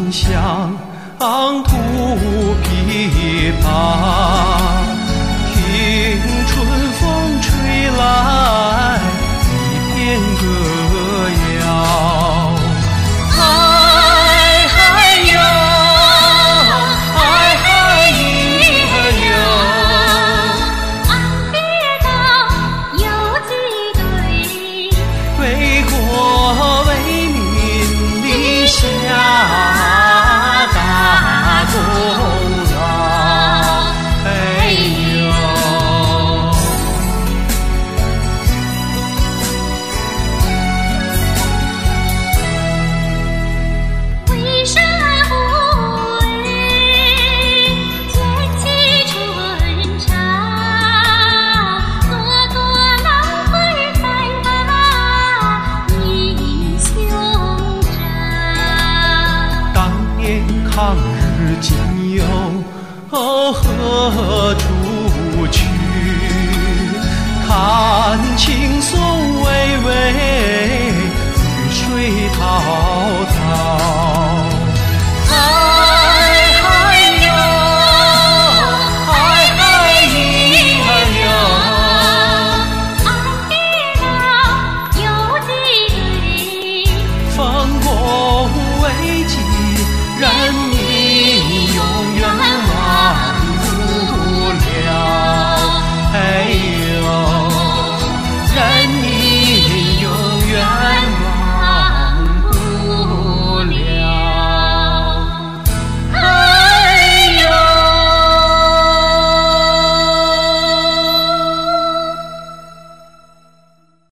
乡土琵琶，听春风吹来一片歌谣。嗨嗨哟，嗨嗨哟， 岸边道有几对， 为国为民立下大功劳。哎呦， 为社会建起春潮，个个老辈再把英雄照。 当年抗日建